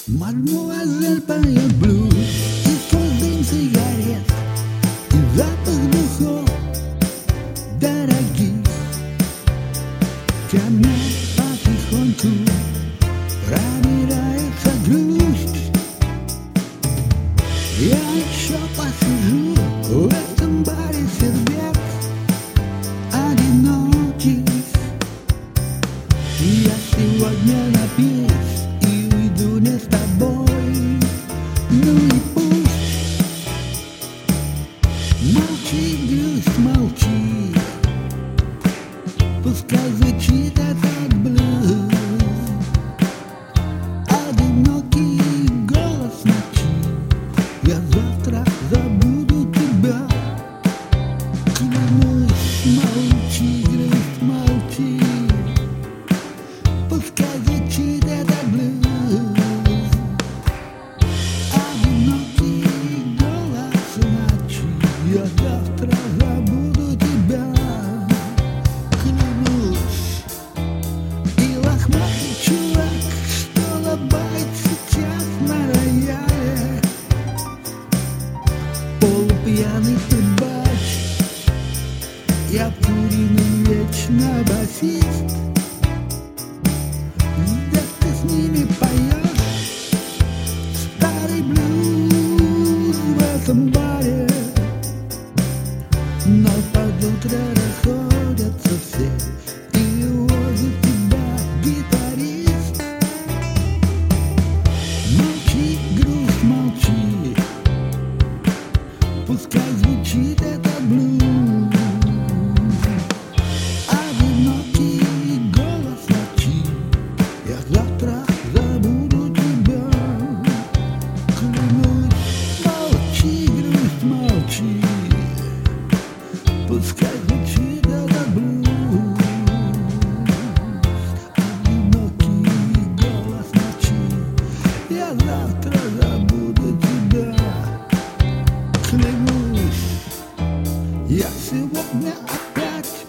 Мадмуазель поет блюз, и сквозь дым сигарет, и запах духов дорогих. Ко мне потихоньку пробирается грусть. Я еще посижу в этом баре сердец одиноких. Я сегодня напьюсь и уйду не с тобой. Ну и пусть. Молчи, грусть, молчи. Пускай звучит этот блюз. Одинокий голос ночи. Я завтра забуду тебя. Клянусь, молчи, грусть, молчи. Пускай звучит этот блюз. Одинокий голос ночи. Я завтра забуду тебя. Клянусь. И лохматый чувак, что лобает сейчас на рояле, полупьяный трубач и обкуренный вечно басист. Да ты с ними поешь старый блюз в этом баре, но под утро расходятся все и увозит тебя гитарист. Молчи, грусть, молчи. Пускай звучит этот блюз. Одинокий голос ночи. Я завтра забуду тебя. Клянусь, молчи, грусть, молчи. Пускай звучит этот блюз. Одинокий голос ночи. Я завтра забуду тебя. Клянусь, я сегодня опять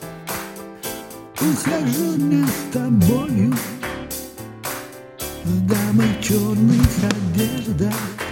ухожу не с тобою. В дамы в черных одеждах